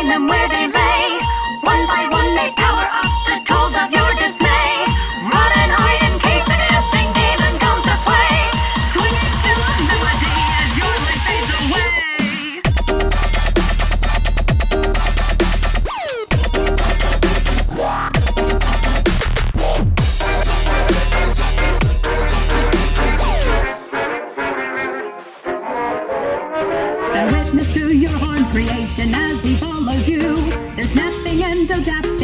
find them where they lay. One by one they power up the tools of your dismay. Run and hide in case the dancing demon comes to play. Swing it to a melody as your life fades away. Bear witness to your horn creation as he follows you. They're snapping and toe-tapping